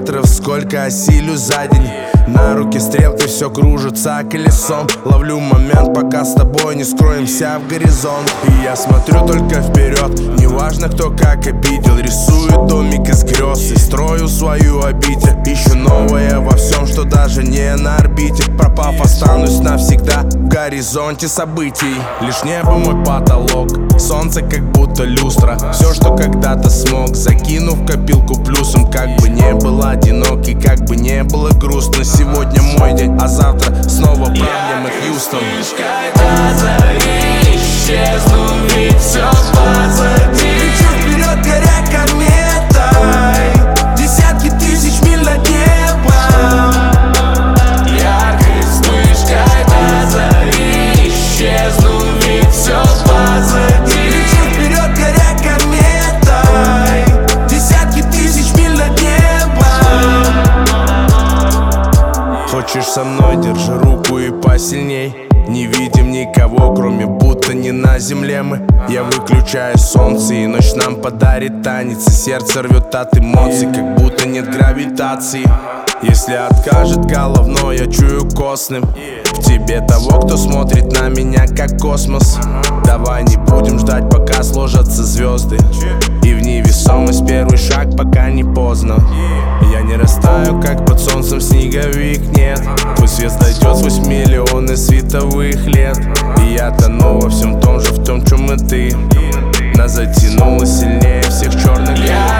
километров, сколько осилю за день. На руке стрелки, все кружится колесом. Ловлю момент, пока с тобой не скроемся в горизонт. И я смотрю только вперед, неважно кто как обидел. Рисую домик из грез и строю свою обитель. Ищу новое во всем, что даже не на орбите. Пропав, останусь навсегда в горизонте событий. Лишь небо мой потолок, солнце как будто люстра. Все, что когда-то смог, закинув в копилку плюсом. Как бы не было одинок и как бы не было грустно. Сегодня мой день, а завтра снова проблемы Хьюстон. Когда зари исчезну, ведь все позади. Лечу вперед, горя кометой, десятки тысяч миль над небом. Яркой вспышкой до зари исчезну, ведь все позади. Лечу вперед, горя кометой, десятки тысяч миль над небом. Хочешь со мной, держи руку и посильней. Не видим никого, кроме будто не на земле мы. Я выключаю солнце, и ночь нам подарит танец. И сердце рвет от эмоций, как будто нет гравитации. Если откажет головной, я чую костным в тебе того, кто смотрит на меня как космос. Давай не будем ждать, пока сложатся звезды, и в невесомость первый шаг, пока не поздно. Я не растаю, как под солнцем снеговик, нет. Твой свет дойдет сквозь миллионы световых лет. И я тону во всем том же, в том, чем и ты. Нас затянуло сильнее всех черных лет.